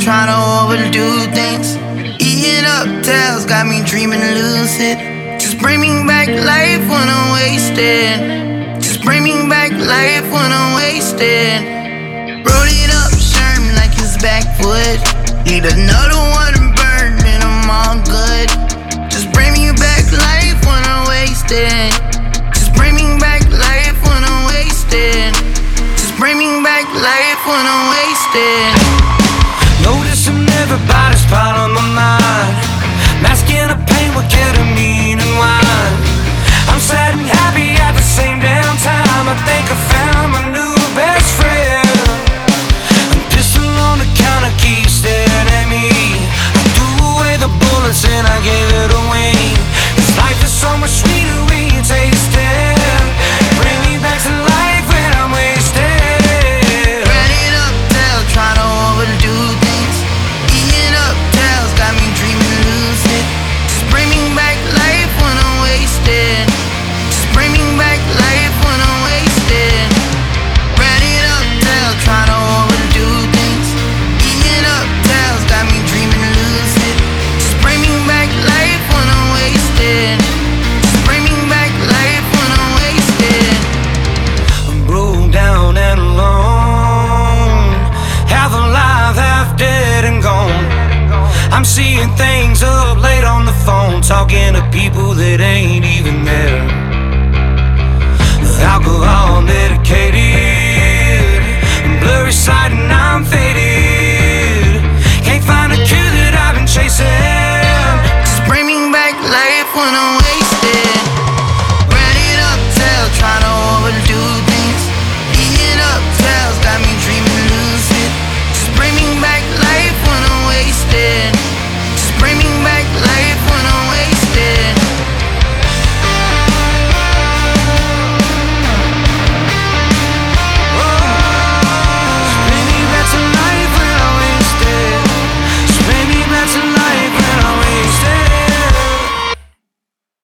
trying to overdo things. Eating up tails, got me dreaming lucid. Just bring me back life when I'm wasted. Just bring me back life when I'm wasted. Roll it up, Sherm like his back foot. Need another one to burn, and I'm all good. Just bring me back life when I'm wasted. Just bring me back life when I'm wasted. Just bring me back life when I'm wasted. Noticing everybody's part of my mind. Masking the pain with ketamine and wine. I'm sad and happy at the same damn time. I think I found my new best friend. A pistol on the counter keeps staring at me. I threw away the bullets and I gave it away. This life is so much sweeter when you taste it. Bring me back to life when I'm wasted. Ran it up, tail, trying to overdo things. Eating up tails, got me dreaming lucid. Just bring me back life when I'm wasted. Just bring me back life when I'm wasted. Ran it up, tail, trying to overdo things. Eating up tails, got me dreaming lucid. Just bring me back life when I'm wasted. Just bring me back life when I'm wasted. I'm broke down and alone, half alive, half dead and gone. I'm seeing things up late on the phone, talking to people that ain't even there. The alcohol